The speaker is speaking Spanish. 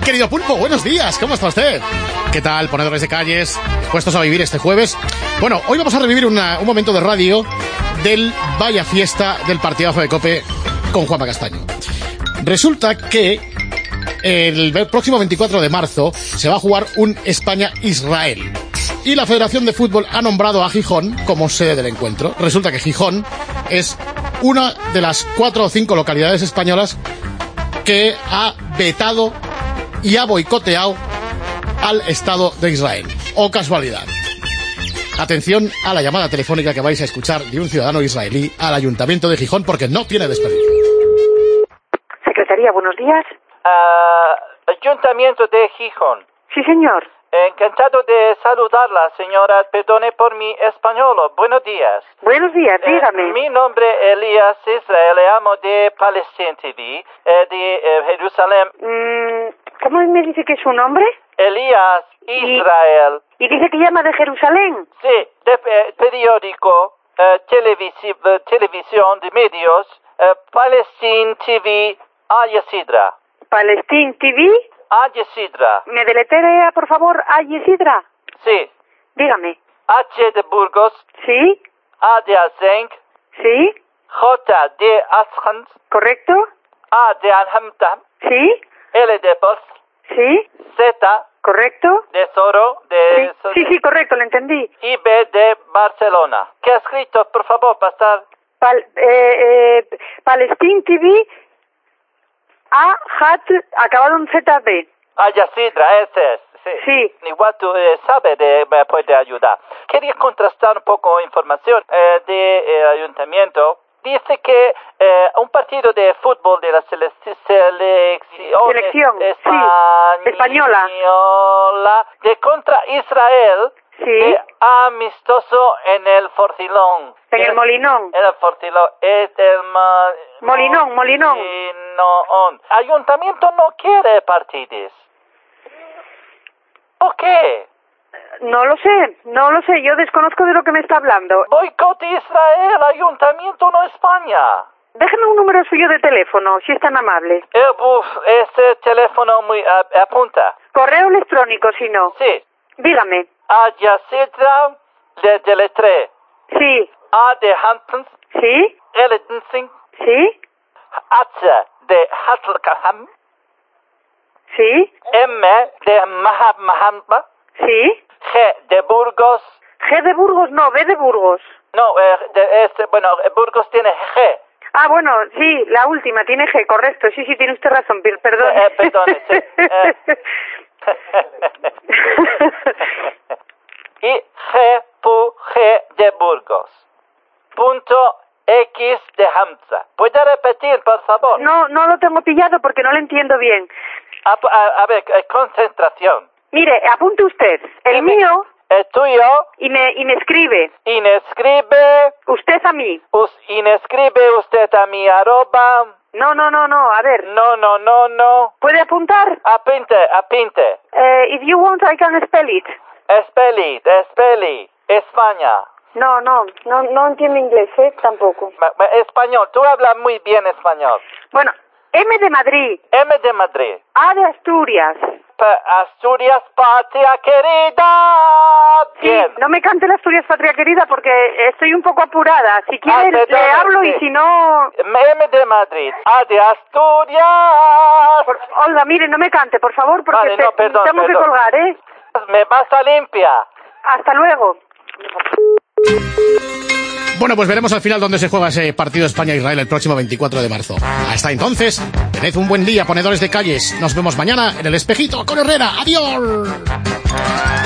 Querido Pulpo, buenos días, ¿cómo está usted? ¿Qué tal, ponedores de calles, puestos a vivir este jueves? Bueno, hoy vamos a revivir un momento de radio del vaya fiesta del partidazo de COPE con Juanma Castaño. Resulta que el próximo 24 de marzo se va a jugar un España-Israel. Y la Federación de Fútbol ha nombrado a Gijón como sede del encuentro. Resulta que Gijón es una de las 4 o 5 localidades españolas que ha vetado y ha boicoteado al Estado de Israel. ¡Oh, casualidad! Atención a la llamada telefónica que vais a escuchar de un ciudadano israelí al Ayuntamiento de Gijón porque no tiene desperdicio. Secretaría, buenos días. Ayuntamiento de Gijón. Sí, señor. Encantado de saludarla, señora. Perdone por mi español. Buenos días. Buenos días, dígame. Mi nombre es Elías Israel, le amo de Palestine TV, de Jerusalén. ¿Cómo me dice que es su nombre? Elías Israel. ¿Y dice que llama de Jerusalén? Sí, de periódico, televisión, de medios, Palestine TV, Al Jazeera. Palestine TV. Al Jazeera. ¿Me deletrea, por favor, Al Jazeera? Sí. Dígame. H de Burgos. Sí. A de Alzenc. Sí. J de Askhans. ¿Correcto? A de Alhamtam. Sí. L de Bos. Sí. Z. ¿Correcto? De Zoro. Sí, correcto, lo entendí. Y B de Barcelona. ¿Qué ha escrito? Por favor, pasar. Palestine TV. Acabado en ZB. Al Jazeera, ese es. Sí. Igual tú sabes, me puede ayudar. Quería contrastar un poco información del ayuntamiento. Dice que un partido de fútbol de la selección española de contra Israel, sí, amistoso en el Fortilón. En el Molinón. En el Fortilón. Molinón. Ayuntamiento no quiere partidos. ¿Por qué? No lo sé, yo desconozco de lo que me está hablando. Boicot Israel, ayuntamiento, no España. Déjeme un número suyo de teléfono, si es tan amable. Ese teléfono muy... apunta. Correo electrónico, si no. Sí. Dígame. Al Jazeera de Letre. Sí. A de Hamptons. Sí. L de Densing. Sí. H de Hatlkaham. Sí. M de Mahamba. Sí. G de Burgos. G de Burgos, no, B de Burgos. No, Burgos tiene G. Ah, bueno, sí, la última tiene G, correcto. Sí, tiene usted razón, perdón. Perdone, sí. Y G de Burgos. Punto X de Hamza. ¿Puede repetir, por favor? No lo tengo pillado porque no lo entiendo bien. A ver, concentración. Mire, apunte usted. El mío. El tuyo. Y me escribe. Inescribe. Usted a mí. Inescribe usted a mi arroba. No, a ver. No. ¿Puede apuntar? Apinte. If you want, I can spell it. Spell it. España. No entiendo inglés, tampoco. Español, tú hablas muy bien español. Bueno, M de Madrid. M de Madrid. A de Asturias. Asturias, patria querida. Bien. Sí, no me cante la Asturias, patria querida, porque estoy un poco apurada. Si quiere, le hablo sí. Y si no... M de Madrid. A de Asturias. Olga, mire, no me cante, por favor, porque vale, tenemos que colgar, ¿eh? Me basta limpia. Hasta luego. Bueno, pues veremos al final dónde se juega ese partido España-Israel el próximo 24 de marzo. Hasta entonces, tened un buen día, ponedores de calles. Nos vemos mañana en El Espejito con Herrera. ¡Adiós!